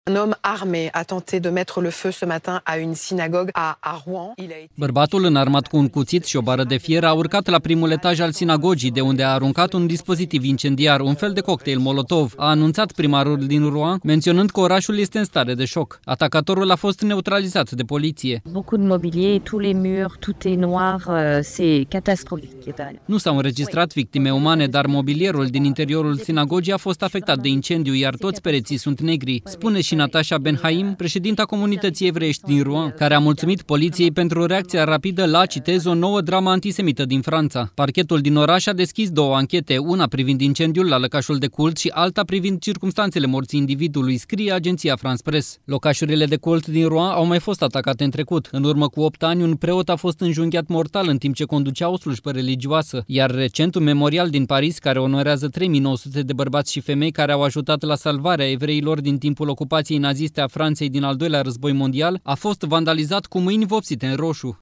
Un homme armé a tenté de mettre le feu ce matin à une synagogue à Rouen. Bărbatul înarmat cu un cuțit și o bară de fier a urcat la primul etaj al sinagogii, de unde a aruncat un dispozitiv incendiar, un fel de cocktail Molotov, a anunțat primarul din Rouen, menționând că orașul este în stare de șoc. Atacatorul a fost neutralizat de poliție. Beaucoup de mobilier, tous les murs, tout est noir, c'est catastrophique. Nu s-au înregistrat victime umane, dar mobilierul din interiorul sinagogii a fost afectat de incendiu, iar toți pereții sunt negri, spune și Natasha Ben-Haim, președinta comunității evreiești din Rouen, care a mulțumit poliției pentru reacția rapidă la, citez, o nouă dramă antisemită din Franța. Parchetul din oraș a deschis două anchete, una privind incendiul la lăcașul de cult și alta privind circumstanțele morții individului, scrie agenția France Press. Locașurile de cult din Rouen au mai fost atacate în trecut. În urmă cu 8 ani, un preot a fost înjunghiat mortal în timp ce conducea o slujbă religioasă, iar recent un memorial din Paris, care onorează 3900 de bărbați și femei care au ajutat la salvarea evreilor din timpul ocupației naziste a Franței din al doilea război mondial, a fost vandalizat cu mâini vopsite în roșu.